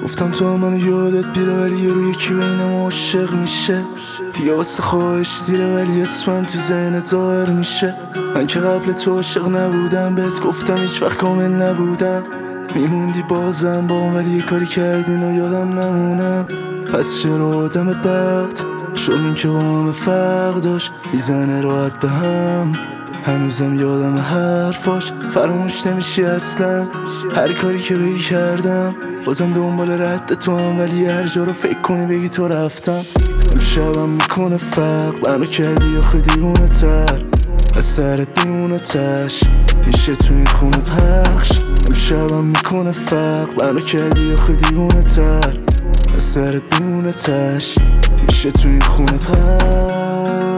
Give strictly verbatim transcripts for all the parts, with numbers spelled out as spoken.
گفتم تو منو یادت بیره ولی یه روی یکی بین ما عاشق میشه. دیگه واسه خواهش دیره ولی اسمم تو ذهن ظاهر میشه. من که قبل تو عاشق نبودم، بهت گفتم هیچ وقت کامل نبودم. میموندی بازم با ولی یه کاری کردین و یادم نمونم. پس چرا آدم بد شدیم که با همه فرق داشت، میزنه راحت به هم. هنوزم یادم حرفاش، فراموش نمیشی اصلا. هر کاری که بگی کردم، بازم دنبال رد تو هم، ولی هر جا رو فکر کنی بگی تو رفتم. امشبم میکنه فرق، منو کردی آخه دیوونه تر. از سرت میمونه تش، میشه تو این خونه پخش. امشبم میکنه فرق، منو کردی آخه دیوونه تر. از سرت میمونه تش، میشه تو این خونه پخش.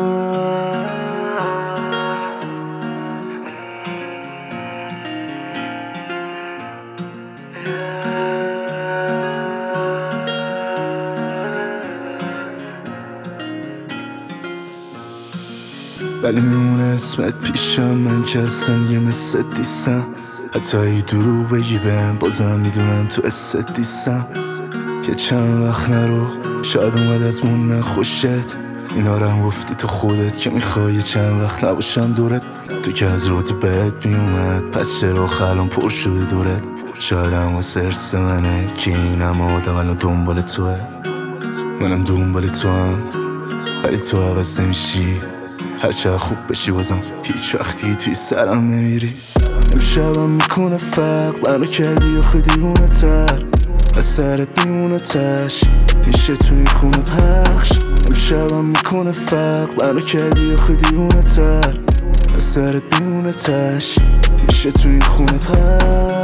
ولی میمونه اسمت پیشم، من که اصلا یه مثل دیستم. حتی ای دروغ بگی بهم، بازم میدونم تو استت دیستم. که چند وقت نرو، شاید اومد از مون نخوشت. اینا رو هم گفتی تو خودت که میخوای چند وقت نباشم دورت. تو که از روت بهت میومد، پس چرا خلام پر شده دورت. شاید هم واسه ارس منه که اینم آدم الان دنبال توه. منم دنبال تو هم، ولی تو عوض نمیشی. هرچه خوب بشی بازم هیچ وقتی توی سرم نمیری. امشبم میکنه فرق، منو کردی آخه دیوونه تر. از سرت میمونه تش، میشه توی خونه پخش. امشبم میکنه فرق، منو کردی آخه دیوونه تر. از سرت میمونه تش، میشه توی خونه پخش.